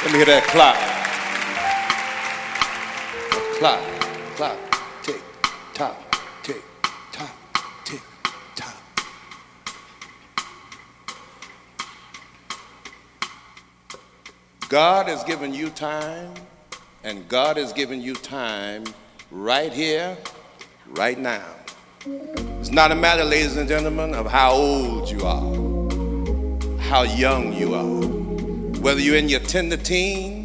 Let me hear that clock. Clock, clock, tick, tock, tick, tock, tick, tock. God has given you time, and God has given you time right here, right now. It's not a matter, ladies and gentlemen, of how old you are, how young you are, whether you're in your tender teens